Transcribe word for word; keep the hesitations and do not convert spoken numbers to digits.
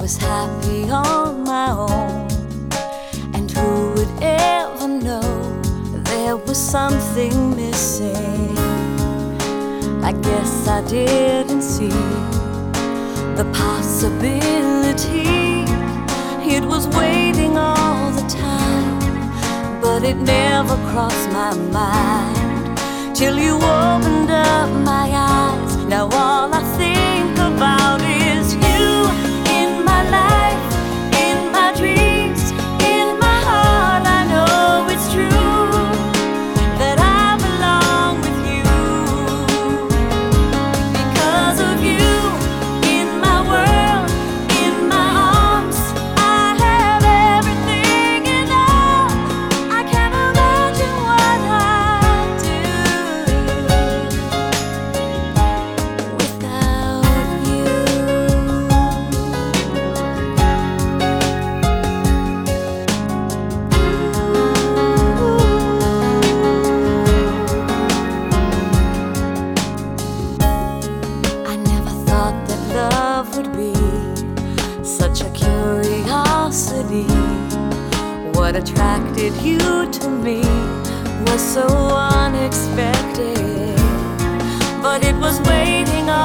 was happy on my own, and who would ever know there was something missing? I guess I didn't see the possibility. It was waiting all the time, but it never crossed my mind till you opened up my eyes. Now all I think about is you in my life, in my dreams, in my heart. I know it's true that I belong with you. Because of you in my world, in my arms, I have everything and all. I can't imagine what I'd do without you. I never thought that love would be such a curiosity. What attracted you to me was so unexpected, but it was waiting